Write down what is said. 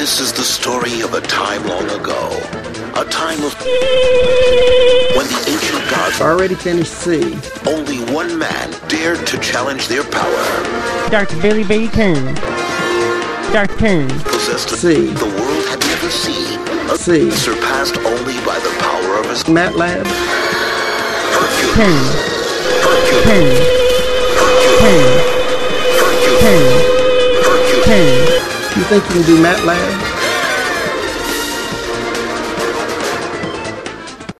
This is the story of a time long ago. A time of when the ancient gods already finished C. Only one man dared to challenge their power. Dr. Billy B. Coon. Dr. Coon. Possessed C. The world had never seen. A C. Surpassed only by the power of his MATLAB. Hercules. Coon. Hercules. Coon. Hercules. Coon. Hercules. Coon. You think you can do MATLAB?